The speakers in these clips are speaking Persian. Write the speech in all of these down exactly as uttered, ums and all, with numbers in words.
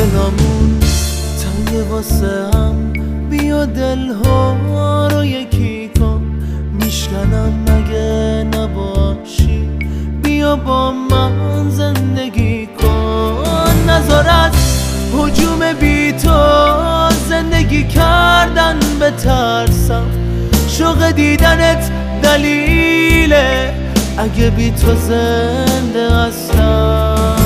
دلامون تنگ واسه هم، بیا دلها رو یکی کن، میشکنم مگه نباشی، بیا با من زندگی کن. نذار از هجوم بی تو زندگی کردن بترسم، شوق دیدنت دلیله اگه بی تو زنده هستم.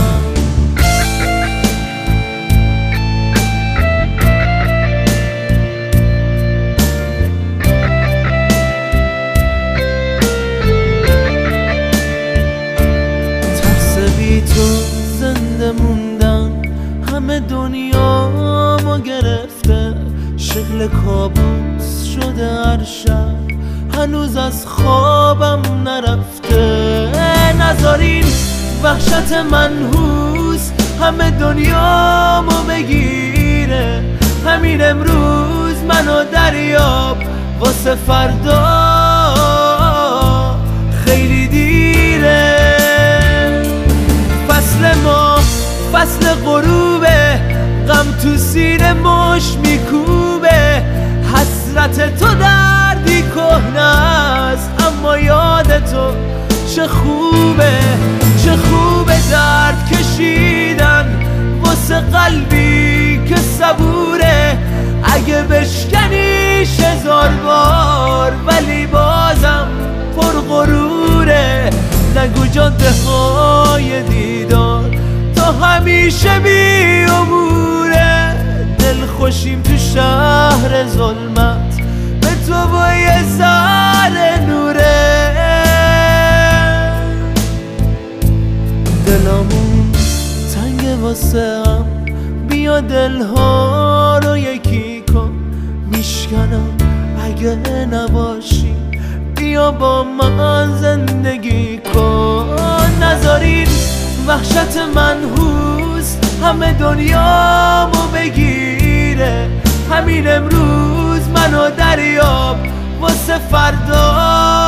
ترس بی تو زنده موندن همه دنیامو گرفته، شکل کابوس شده هر شب، هنوز از خوابم نرفته. نذارین وحشت منحوس همه دنیامو بگیره، همین امروز منو دریاب واسه فردا خیلی دیره. فصل ما فصل غروبه، غم تو سینه مش میکوبه، حسرت تو دردی کهنه است اما یاد تو چه خوبه، چه خوبه درد کشیدن واسه قلبی که صبوره، اگه بشکنیش هزار بار ولی بازم پر غروره. نگو جاده های دیدار تا همیشه بی عبوره، دل خوشیم تو شهر ظلمت به تو با یه ذره نوره. دلامون تنگ واسه هم، بیا دلها رو یکی کن، میشکنم اگه نباشی، بیا با من زندگی کن. نذارین وحشت منحوس همه دنیامو بگیره، همین امروز منو دریاب واسه فردا